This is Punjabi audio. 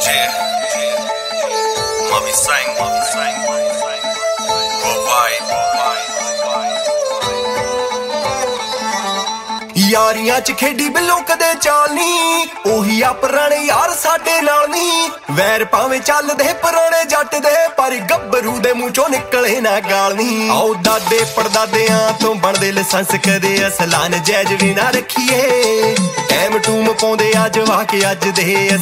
Mami sang worldwide. ਯਾਰੀਆਂ ਚ ਖੇਡੀ ਬਿੱਲੋ ਕਦੇ ਚਾਲ ਨੀ, ਉਹੀ ਆ ਪੁਰਾਣੇ ਯਾਰ ਸਾਡੇ ਨਾਲ ਨੀ। ਵੈਰ ਭਾਵੇਂ ਚੱਲਦੇ ਪੁਰਾਣੇ ਜੱਟ ਦੇ, ਪਰ ਗੱਭਰੂ ਦੇ ਮੂੰਹ ਚੋਂ ਨਿਕਲੇ ਨਾ ਗਾਲ ਨੀ। ਆਓ ਦਾਦੇ ਪੜਦਾਦਿਆਂ ਤੋਂ ਬਣਦੇ ਲਾਇਸੈਂਸ, ਕਦੇ ਅਸਲਾਂ ਨਜਾਇਜ਼ ਵੀ ਨਾ ਰੱਖੀਏ। ਟਾਈਮ ਟੂਮ ਪਾਉਂਦੇ ਆ ਜਵਾਕ ਅੱਜ ਦੇ,